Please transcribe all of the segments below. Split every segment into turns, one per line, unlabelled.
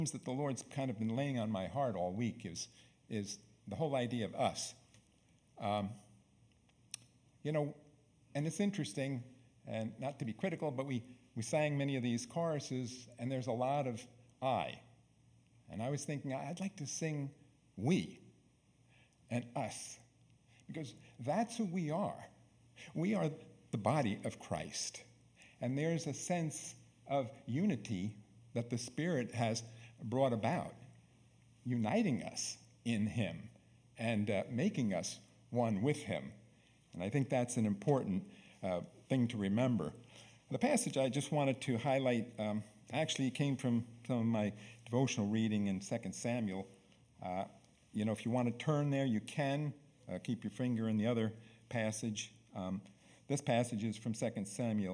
that the Lord's kind of been laying on my heart all week is the whole idea of us. And it's interesting, and not to be critical, but we sang many of these choruses, and there's a lot of I. And I was thinking, I'd like to sing we and us, because that's who we are. We are the body of Christ. And there's a sense of unity that the Spirit has brought about, uniting us in Him and making us one with Him. And I think that's an important thing to remember. The passage I just wanted to highlight actually came from some of my devotional reading in 2 Samuel. If you want to turn there, you can. Keep your finger in the other passage. This passage is from 2 Samuel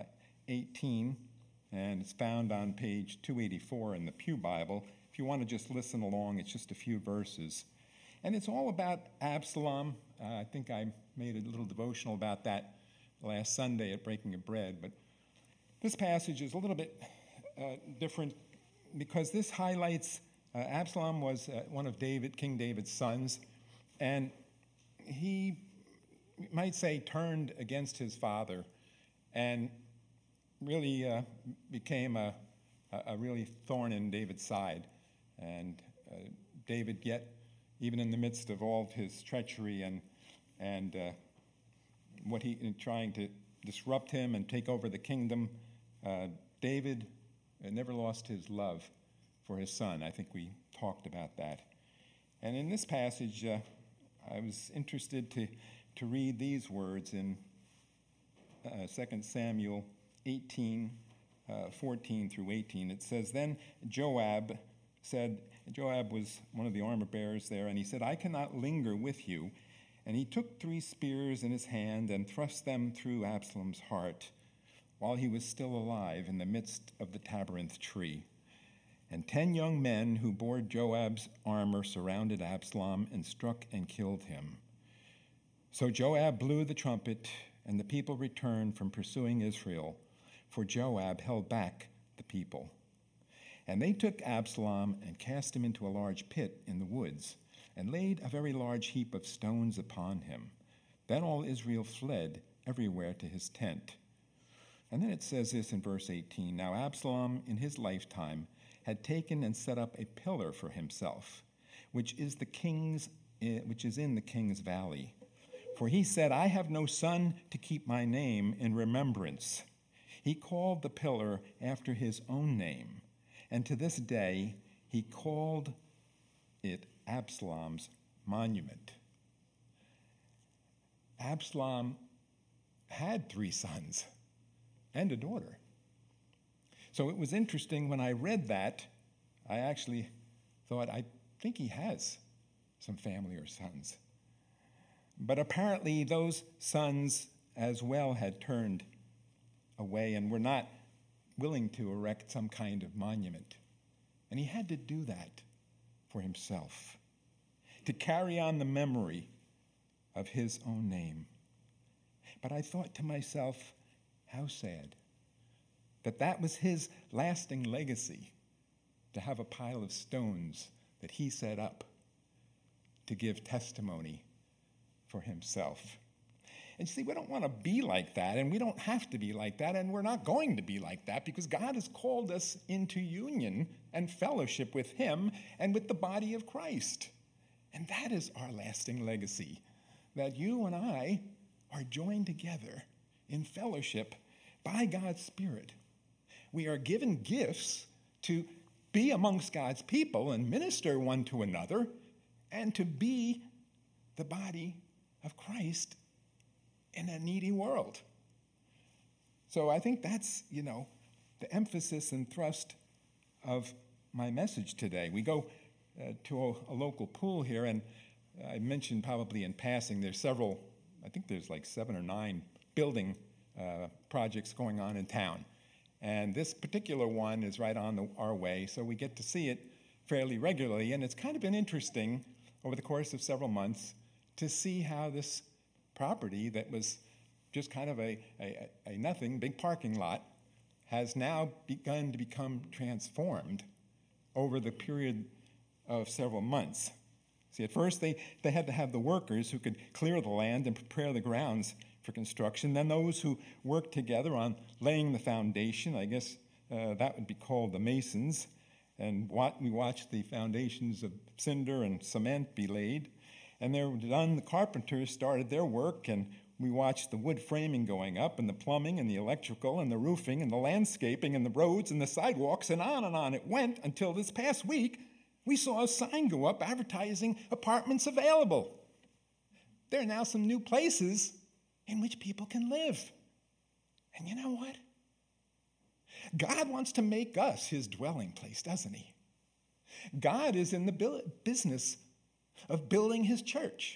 18, and it's found on page 284 in the Pew Bible. If you want to just listen along, it's just a few verses. And it's all about Absalom. I think I made a little devotional about that last Sunday at Breaking of Bread. But this passage is a little bit different because this highlights Absalom was one of King David's sons, and he, you might say, turned against his father and really became a really thorn in David's side. And David, yet, even in the midst of all of his treachery and what he trying to disrupt him and take over the kingdom, David never lost his love for his son. I think we talked about that. And in this passage, I was interested to read these words in 2 Samuel 18, 14 through 18. It says, Then Joab was one of the armor bearers there, and he said, I cannot linger with you. And he took 3 spears in his hand and thrust them through Absalom's heart while he was still alive in the midst of the terebinth tree. And 10 young men who bore Joab's armor surrounded Absalom and struck and killed him. So Joab blew the trumpet, and the people returned from pursuing Israel, for Joab held back the people. And they took Absalom and cast him into a large pit in the woods, and laid a very large heap of stones upon him. Then all Israel fled everywhere to his tent. And then it says this in verse 18, Now Absalom in his lifetime had taken and set up a pillar for himself, which is in the king's valley. For he said, I have no son to keep my name in remembrance. He called the pillar after his own name, and to this day he called it Absalom's monument. Absalom had 3 sons and a daughter. So it was interesting when I read that, I actually thought, I think he has some family or sons. But apparently those sons as well had turned away and were not willing to erect some kind of monument. And he had to do that for himself, to carry on the memory of his own name. But I thought to myself, how sad that was his lasting legacy, to have a pile of stones that he set up to give testimony for himself. And see, we don't want to be like that, and we don't have to be like that, and we're not going to be like that, because God has called us into union and fellowship with him and with the body of Christ. And that is our lasting legacy, that you and I are joined together in fellowship by God's Spirit. We are given gifts to be amongst God's people and minister one to another, and to be the body of Christ in a needy world. So I think that's, the emphasis and thrust of my message today. We go to a local pool here, and I mentioned probably in passing, there's several, I think there's like 7 or 9 building projects going on in town. And this particular one is right on our way, so we get to see it fairly regularly. And it's kind of been interesting over the course of several months to see how this property that was just kind of a nothing, big parking lot, has now begun to become transformed over the period of several months. See, at first they had to have the workers who could clear the land and prepare the grounds for construction. Then those who worked together on laying the foundation, I guess that would be called the masons. And we watched the foundations of cinder and cement be laid. And they were done, the carpenters started their work, and we watched the wood framing going up, and the plumbing, and the electrical, and the roofing, and the landscaping, and the roads, and the sidewalks, and on it went until this past week we saw a sign go up advertising apartments available. There are now some new places in which people can live. And you know what? God wants to make us his dwelling place, doesn't he? God is in the business of building his church.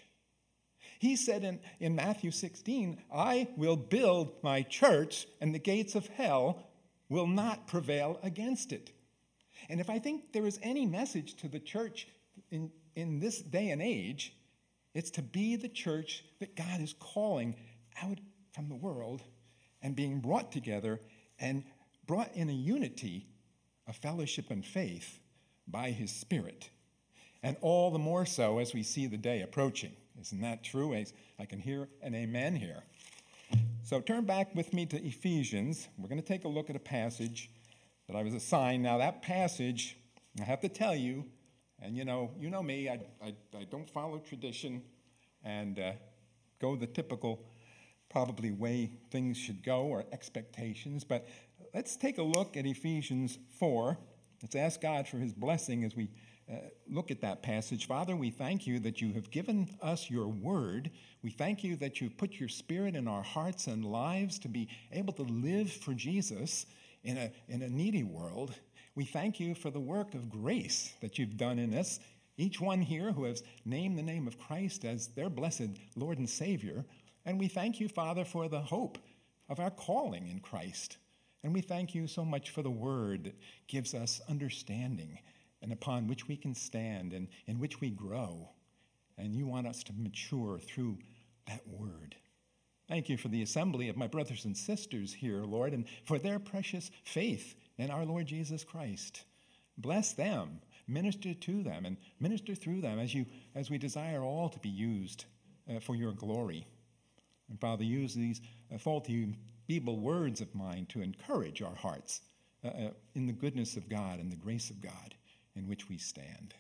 He said in Matthew 16, I will build my church, and the gates of hell will not prevail against it. And if I think there is any message to the church in this day and age, it's to be the church that God is calling out from the world and being brought together and brought in a unity of fellowship and faith by his Spirit. And all the more so as we see the day approaching. Isn't that true? I can hear an amen here. So turn back with me to Ephesians. We're going to take a look at a passage that I was assigned. Now that passage, I have to tell you, and you know me, I don't follow tradition and go the typical probably way things should go or expectations, but let's take a look at Ephesians 4. Let's ask God for his blessing as we look at that passage. Father, we thank you that you have given us your word. We thank you that you've put your Spirit in our hearts and lives to be able to live for Jesus in a needy world. We thank you for the work of grace that you've done in us. Each one here who has named the name of Christ as their blessed Lord and Savior. And we thank you, Father, for the hope of our calling in Christ. And we thank you so much for the word that gives us understanding and upon which we can stand and in which we grow. And you want us to mature through that word. Thank you for the assembly of my brothers and sisters here, Lord, and for their precious faith in our Lord Jesus Christ. Bless them, minister to them, and minister through them as we desire all to be used for your glory. And Father, use these faulty, feeble words of mine to encourage our hearts in the goodness of God and the grace of God in which we stand.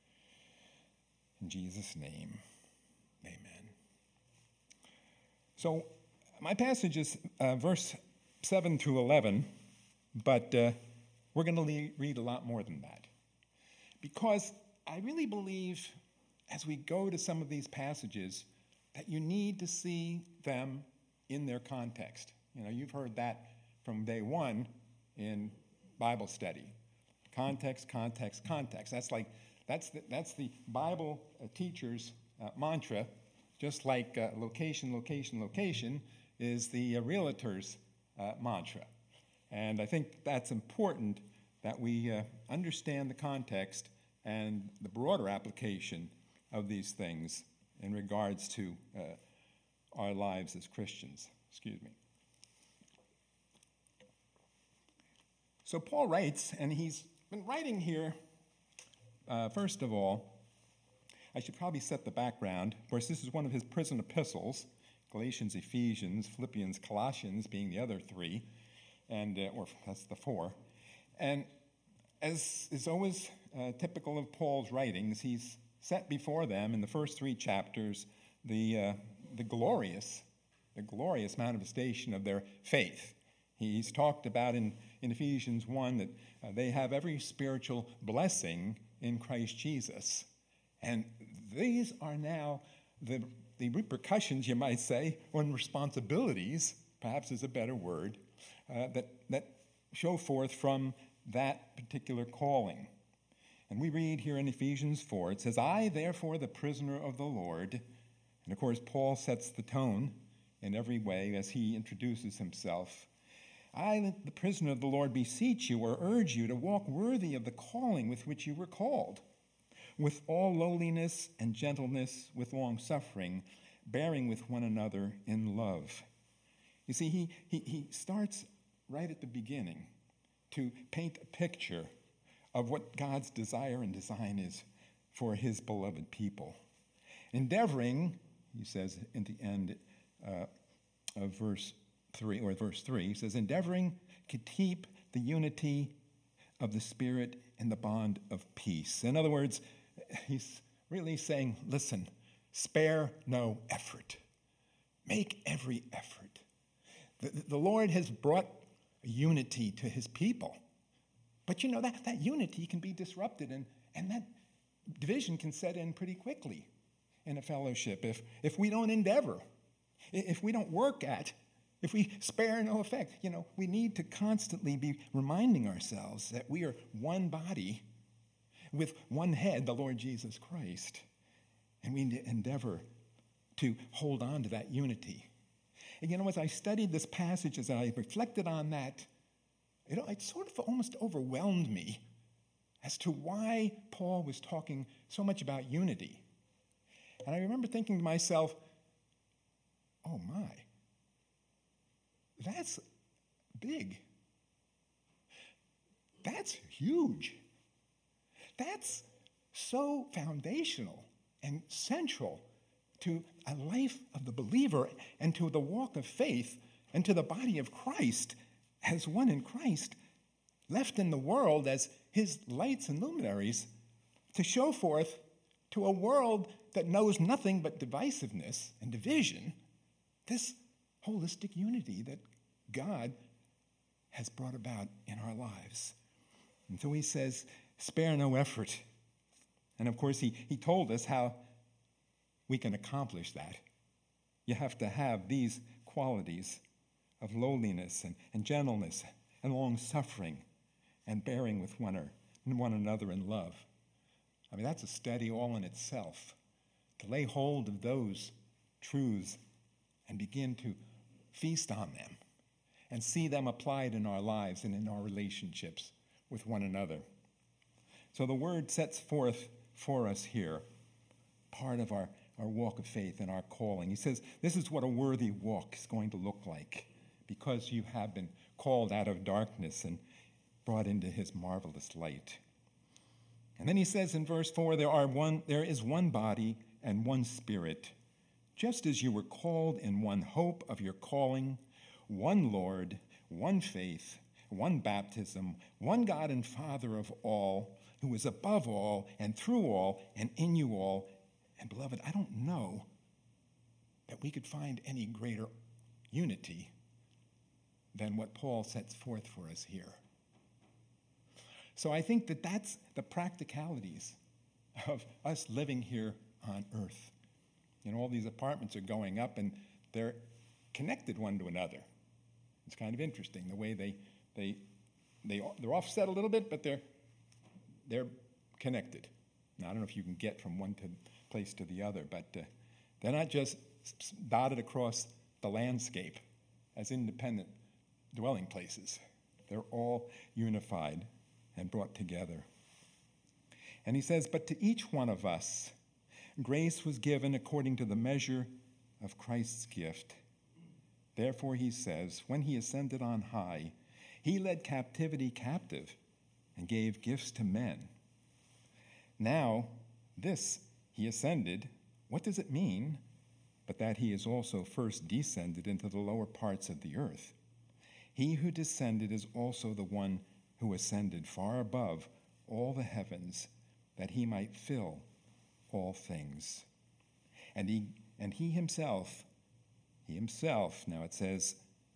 In Jesus' name, amen. So my passage is verse 7 through 11, but we're going to read a lot more than that. Because I really believe as we go to some of these passages that you need to see them in their context. You know, you've heard that from day one in Bible study. Context, context, context. That's the Bible teacher's mantra, just like location, location, location is the realtor's mantra. And I think that's important that we understand the context and the broader application of these things in regards to our lives as Christians. Excuse me. So Paul writes, and he's been writing here, first of all, I should probably set the background. Of course, this is one of his prison epistles, Galatians, Ephesians, Philippians, Colossians being the other three, or that's the four. And as is always typical of Paul's writings, he's set before them in the first three chapters the glorious manifestation of their faith. He's talked about in Ephesians 1 that they have every spiritual blessing in Christ Jesus. And these are now the repercussions, you might say, or responsibilities, perhaps is a better word, that show forth from that particular calling. And we read here in Ephesians 4, it says, I, therefore, the prisoner of the Lord. And, of course, Paul sets the tone in every way as he introduces himself. I, the prisoner of the Lord, beseech you or urge you to walk worthy of the calling with which you were called, with all lowliness and gentleness, with long suffering, bearing with one another in love. You see, he starts right at the beginning to paint a picture of what God's desire and design is for his beloved people. Endeavoring, he says in the end of verse 3, he says, endeavoring to keep the unity of the Spirit in the bond of peace. In other words, he's really saying, listen, spare no effort. Make every effort. The Lord has brought unity to his people. But you know, that unity can be disrupted, and that division can set in pretty quickly in a fellowship if we don't endeavor, if we don't work at, if we spare no effect. You know, we need to constantly be reminding ourselves that we are one body with one head, the Lord Jesus Christ. And we need to endeavor to hold on to that unity. And you know, as I studied this passage, as I reflected on that, it sort of almost overwhelmed me as to why Paul was talking so much about unity. And I remember thinking to myself, oh my, that's big. That's huge. That's so foundational and central to a life of the believer and to the walk of faith and to the body of Christ as one in Christ, left in the world as his lights and luminaries to show forth to a world that knows nothing but divisiveness and division, this holistic unity that God has brought about in our lives. And so he says, spare no effort. And of course, he told us how we can accomplish that. You have to have these qualities of lowliness and gentleness and long-suffering and bearing with one another in love. I mean, that's a study all in itself. To lay hold of those truths and begin to feast on them and see them applied in our lives and in our relationships with one another. So the word sets forth for us here part of our walk of faith and our calling. He says, this is what a worthy walk is going to look like, because you have been called out of darkness and brought into his marvelous light. And then he says in verse 4, there is one body and one Spirit, just as you were called in one hope of your calling, one Lord, one faith, one baptism, one God and Father of all, who is above all and through all and in you all. And beloved, I don't know that we could find any greater unity than what Paul sets forth for us here. So I think that that's the practicalities of us living here on earth. You know, all these apartments are going up and they're connected one to another. It's kind of interesting the way they're offset a little bit, but they're connected. Now, I don't know if you can get from one place to the other, but they're not just dotted across the landscape as independent dwelling places. They're all unified and brought together. And he says, but to each one of us, grace was given according to the measure of Christ's gift. Therefore, he says, when he ascended on high, he led captivity captive and gave gifts to men. Now, this he ascended, what does it mean? But that he is also first descended into the lower parts of the earth. He who descended is also the one who ascended far above all the heavens, that he might fill all things. And he himself, now it says,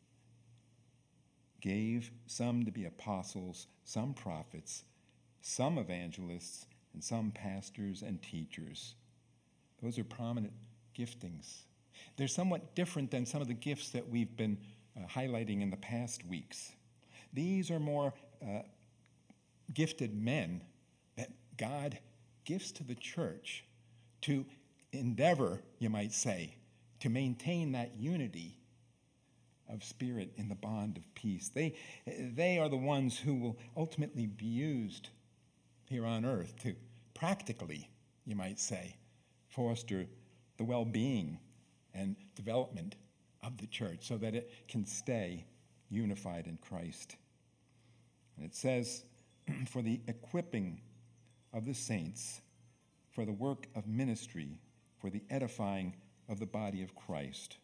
gave some to be apostles, some prophets, some evangelists, and some pastors and teachers. Those are prominent giftings. They're somewhat different than some of the gifts that we've been highlighting in the past weeks. These are more gifted men that God gives to the church to endeavor, you might say, to maintain that unity of spirit in the bond of peace. They are the ones who will ultimately be used here on earth to practically, you might say, foster the well-being and development of the church so that it can stay unified in Christ. And it says for the equipping of the saints, for the work of ministry, for the edifying of the body of Christ.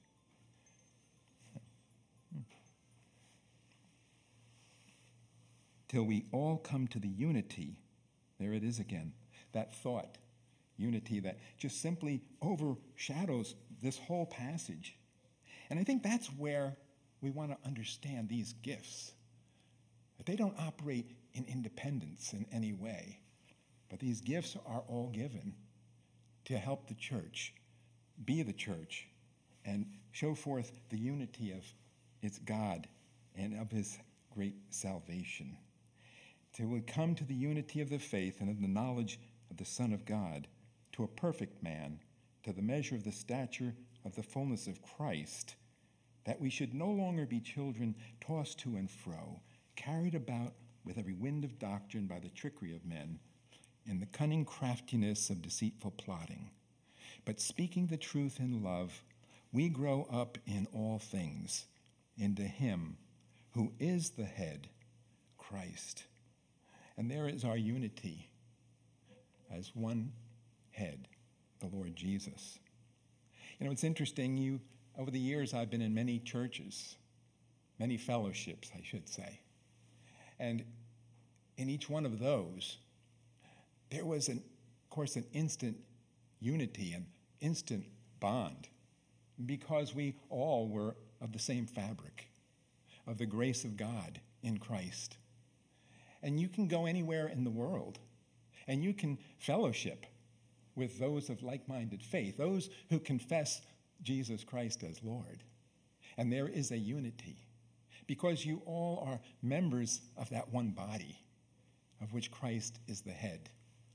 Till we all come to the unity, there it is again, that thought, unity that just simply overshadows this whole passage. And I think that's where we want to understand these gifts. That they don't operate in independence in any way, but these gifts are all given to help the church be the church and show forth the unity of its God and of his great salvation. Till we come to the unity of the faith and of the knowledge of the Son of God, to a perfect man, to the measure of the stature of the fullness of Christ, that we should no longer be children tossed to and fro, carried about with every wind of doctrine by the trickery of men, in the cunning craftiness of deceitful plotting. But speaking the truth in love, we grow up in all things into him who is the head, Christ. And there is our unity as one head, the Lord Jesus. You know, it's interesting, over the years I've been in many churches, many fellowships, I should say. And in each one of those, there was, of course, an instant unity, an instant bond, because we all were of the same fabric, of the grace of God in Christ. And you can go anywhere in the world, and you can fellowship with those of like-minded faith, those who confess Jesus Christ as Lord. And there is a unity, because you all are members of that one body, of which Christ is the head.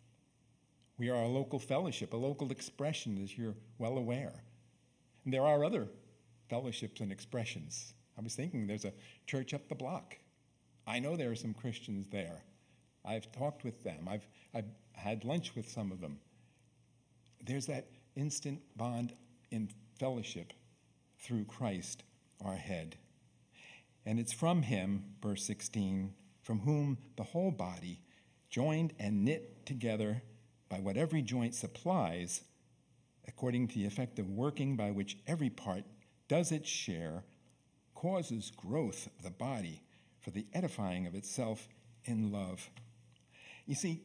We are a local fellowship, a local expression, as you're well aware. And there are other fellowships and expressions. I was thinking there's a church up the block. I know there are some Christians there. I've talked with them. I've had lunch with some of them. There's that instant bond in fellowship through Christ, our head. And it's from him, verse 16, from whom the whole body, joined and knit together by what every joint supplies, according to the effective working by which every part does its share, causes growth of the body for the edifying of itself in love. You see,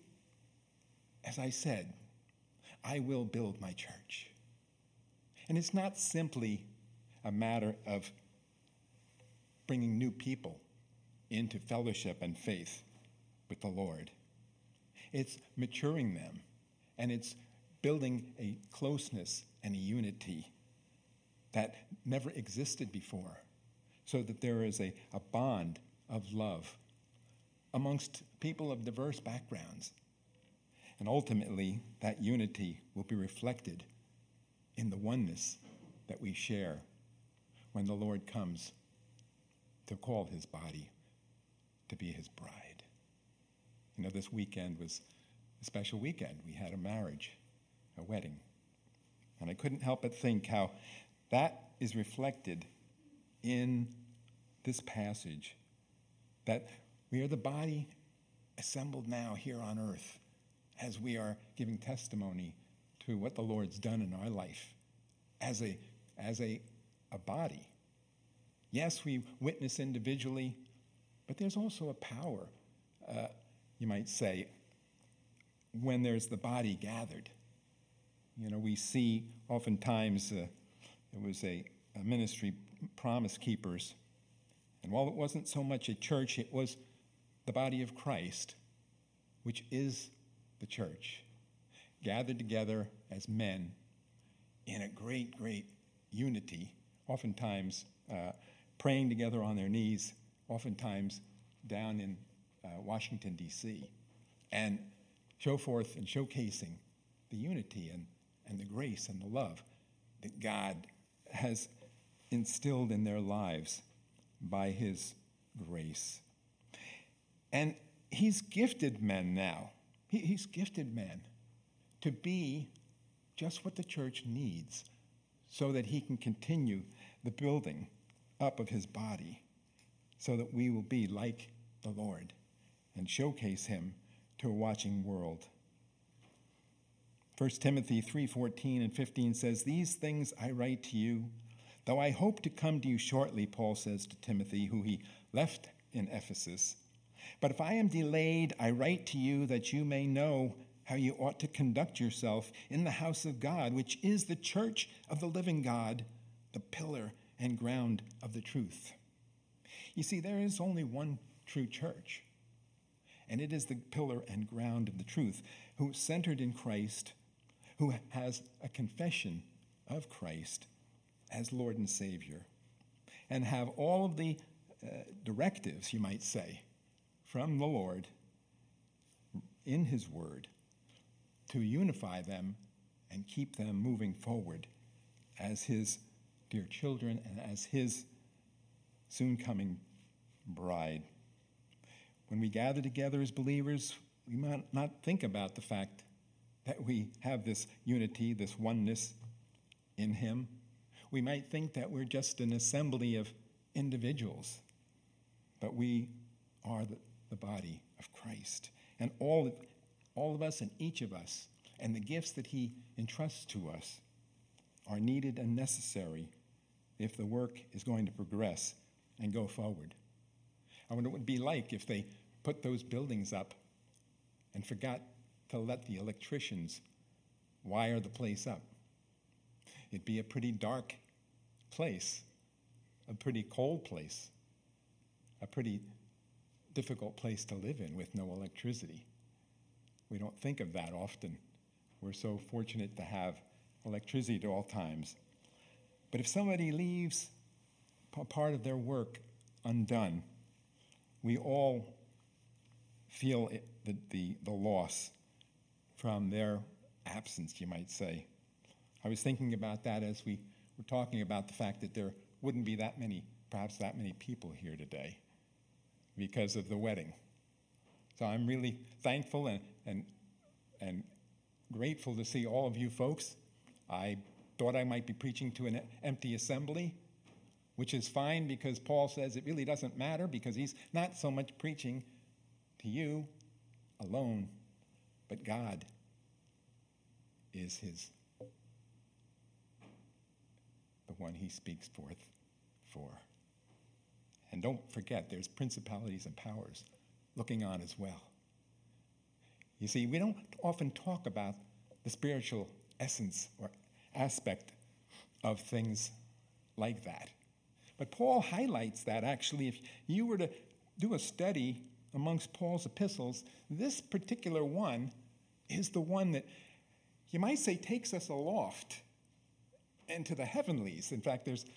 as I said, I will build my church. And it's not simply a matter of bringing new people into fellowship and faith with the Lord. It's maturing them, and it's building a closeness and a unity that never existed before, so that there is a bond of love amongst people of diverse backgrounds. And ultimately, that unity will be reflected in the oneness that we share when the Lord comes to call his body to be his bride. You know, this weekend was a special weekend. We had a marriage, a wedding. And I couldn't help but think how that is reflected in this passage, that we are the body assembled now here on earth as we are giving testimony to what the Lord's done in our life as a body. Yes, we witness individually, but there's also a power, you might say, when there's the body gathered. You know, we see oftentimes there was a ministry, Promise Keepers, and while it wasn't so much a church, it was the body of Christ, which is the church, gathered together as men in a great, great unity, oftentimes praying together on their knees, oftentimes down in Washington, D.C., and show forth and showcasing the unity and the grace and the love that God has instilled in their lives by his grace. And he's gifted men now. He's gifted men to be just what the church needs so that he can continue the building up of his body, so that we will be like the Lord and showcase him to a watching world. 1 Timothy 3:14 and 15 says, "These things I write to you, though I hope to come to you shortly," Paul says to Timothy, who he left in Ephesus. "But if I am delayed, I write to you that you may know how you ought to conduct yourself in the house of God, which is the church of the living God, the pillar and ground of the truth." You see, there is only one true church, and it is the pillar and ground of the truth, who is centered in Christ, who has a confession of Christ as Lord and Savior, and have all of the directives, you might say, from the Lord in his word to unify them and keep them moving forward as his dear children and as his soon-coming bride. When we gather together as believers, we might not think about the fact that we have this unity, this oneness in him. We might think that we're just an assembly of individuals, but we are the body of Christ. And all of us and each of us and the gifts that he entrusts to us are needed and necessary if the work is going to progress and go forward. I wonder what it would be like if they put those buildings up and forgot to let the electricians wire the place up. It'd be a pretty dark place, a pretty cold place, a pretty difficult place to live in with no electricity. We don't think of that often. We're so fortunate to have electricity at all times. But if somebody leaves part of their work undone, we all feel the loss from their absence, you might say. I was thinking about that as we were talking about the fact that there wouldn't be perhaps that many people here today because of the wedding. So I'm really thankful and grateful to see all of you folks. I thought I might be preaching to an empty assembly, which is fine because Paul says it really doesn't matter because he's not so much preaching to you alone, but God is the one he speaks forth for. And don't forget, there's principalities and powers looking on as well. You see, we don't often talk about the spiritual essence or aspect of things like that. But Paul highlights that, actually. If you were to do a study amongst Paul's epistles, this particular one is the one that, you might say, takes us aloft into the heavenlies. In fact, there's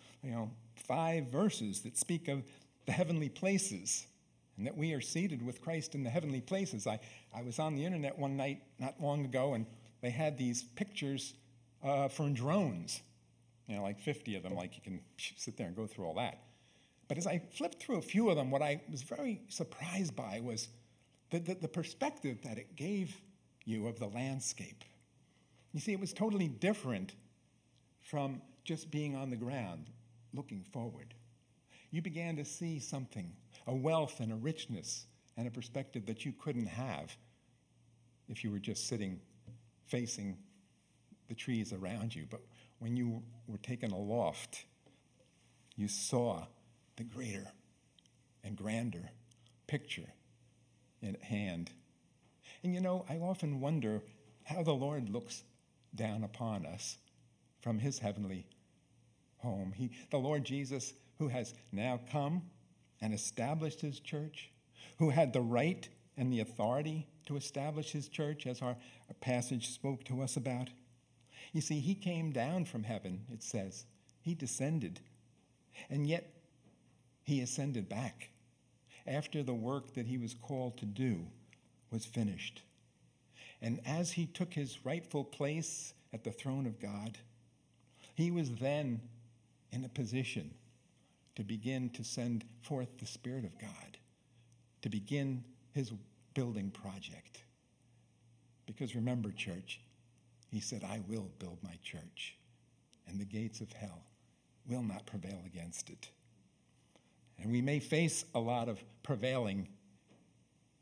5 verses that speak of the heavenly places and that we are seated with Christ in the heavenly places. I was on the internet one night not long ago, and they had these pictures from drones, like 50 of them, like you can sit there and go through all that. But as I flipped through a few of them, what I was very surprised by was the perspective that it gave you of the landscape. You see, it was totally different from just being on the ground, looking forward. You began to see something, a wealth and a richness and a perspective that you couldn't have if you were just sitting facing the trees around you. But when you were taken aloft, you saw the greater and grander picture in hand. And I often wonder how the Lord looks down upon us from his heavenly home. The Lord Jesus, who has now come and established his church, who had the right and the authority to establish his church, as our passage spoke to us about. You see, he came down from heaven, it says. He descended. And yet, he ascended back after the work that he was called to do was finished. And as he took his rightful place at the throne of God, he was then in a position to begin to send forth the Spirit of God, to begin his building project. Because remember, church, he said, "I will build my church, and the gates of hell will not prevail against it." And we may face a lot of prevailing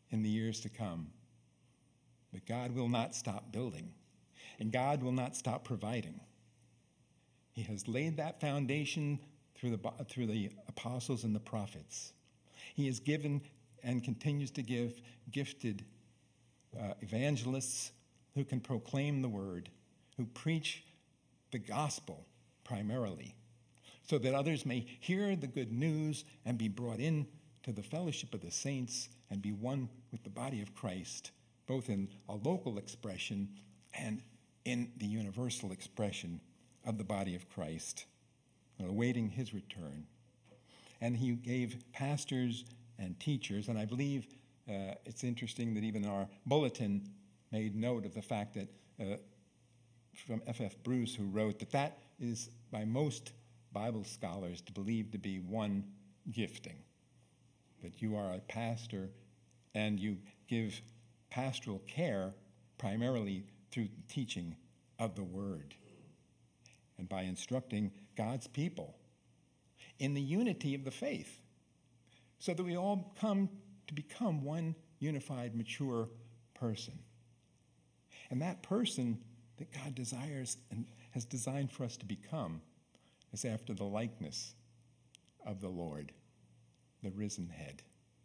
in the years to come. But God will not stop building, and God will not stop providing. He has laid that foundation through the apostles and the prophets. He has given and continues to give gifted evangelists who can proclaim the word, who preach the gospel primarily, so that others may hear the good news and be brought in to the fellowship of the saints and be one with the body of Christ, both in a local expression and in the universal expression of the body of Christ, awaiting his return. And he gave pastors and teachers, and I believe it's interesting that even our bulletin made note of the fact that from F.F. Bruce, who wrote that is by most Bible scholars believed to be one gifting, that you are a pastor and you give pastoral care primarily through teaching of the word and by instructing God's people in the unity of the faith, so that we all come to become one unified, mature person. And that person that God desires and has designed for us to become is after the likeness of the Lord, the risen head.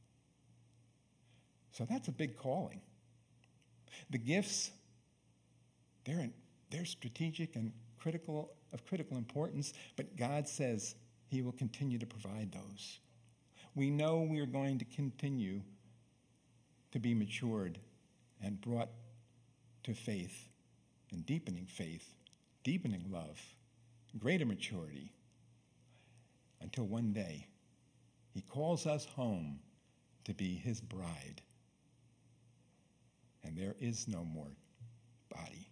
So that's a big calling. The gifts, they're strategic and of critical importance, but God says he will continue to provide those. We know we are going to continue to be matured and brought to faith and deepening love, greater maturity, until one day he calls us home to be his bride. And there is no more body.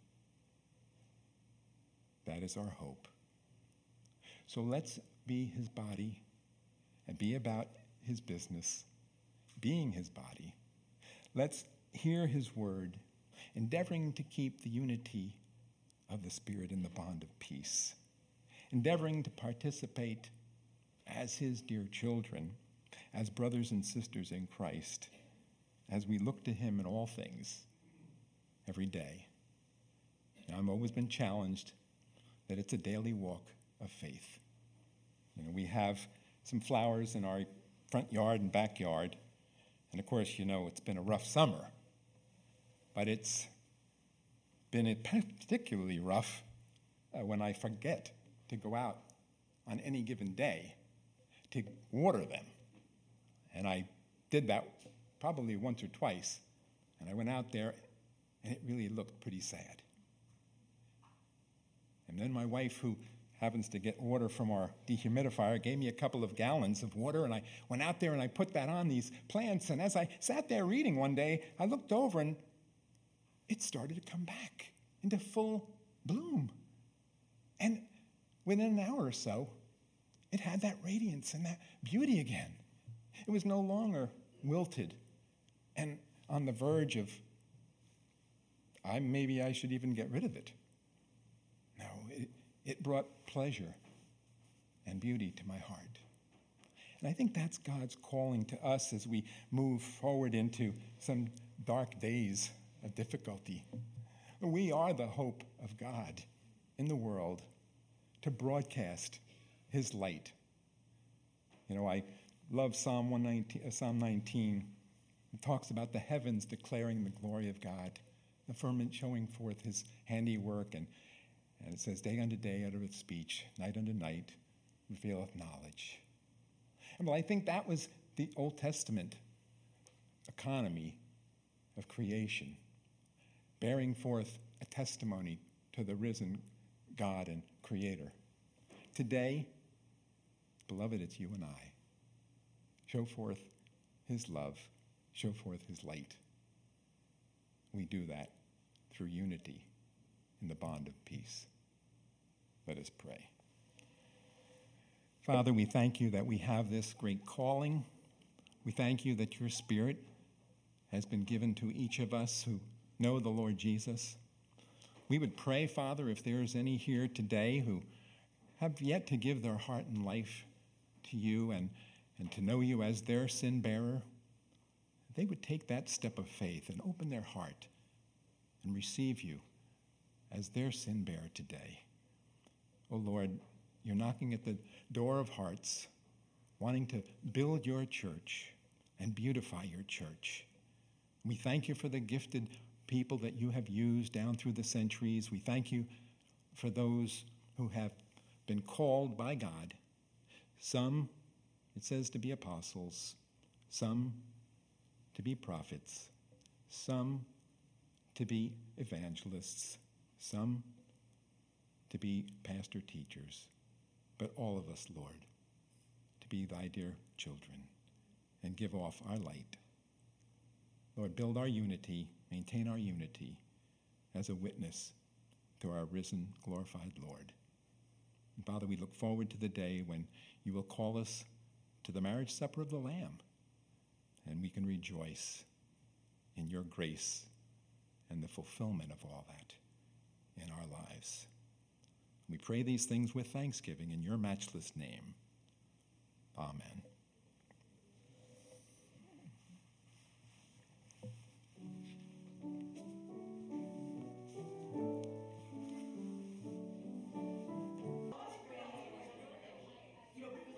That is our hope. So let's be his body and be about his business, being his body. Let's hear his word, endeavoring to keep the unity of the Spirit in the bond of peace, endeavoring to participate as his dear children, as brothers and sisters in Christ, as we look to him in all things every day. Now, I've always been challenged that it's a daily walk of faith. We have some flowers in our front yard and backyard, and of course, it's been a rough summer, but it's been particularly rough when I forget to go out on any given day to water them. And I did that probably once or twice, and I went out there, and it really looked pretty sad. And then my wife, who happens to get water from our dehumidifier, gave me a couple of gallons of water, and I went out there and I put that on these plants. And as I sat there reading one day, I looked over and it started to come back into full bloom. And within an hour or so, it had that radiance and that beauty again. It was no longer wilted and on the verge of, maybe I should even get rid of it. No, it brought pleasure and beauty to my heart. And I think that's God's calling to us as we move forward into some dark days of difficulty. We are the hope of God in the world to broadcast his light. I love Psalm 19. It talks about the heavens declaring the glory of God, the firmament showing forth his handiwork, and it says, day unto day uttereth speech, night unto night revealeth knowledge. And I think that was the Old Testament economy of creation, bearing forth a testimony to the risen God and Creator. Today, beloved, it's you and I. Show forth his love, show forth his light. We do that through unity in the bond of peace. Let us pray. Father, we thank you that we have this great calling. We thank you that your Spirit has been given to each of us who know the Lord Jesus. We would pray, Father, if there is any here today who have yet to give their heart and life to you and to know you as their sin bearer, they would take that step of faith and open their heart and receive you as their sin bearer today. Oh Lord, you're knocking at the door of hearts, wanting to build your church and beautify your church. We thank you for the gifted people that you have used down through the centuries. We thank you for those who have been called by God. Some, it says, to be apostles, some to be prophets, some to be evangelists, some to be pastor teachers, but all of us, Lord, to be thy dear children and give off our light. Lord, build our unity, maintain our unity as a witness to our risen, glorified Lord. And Father, we look forward to the day when you will call us to the marriage supper of the Lamb, and we can rejoice in your grace and the fulfillment of all that in our lives. We pray these things with thanksgiving in your matchless name. Amen.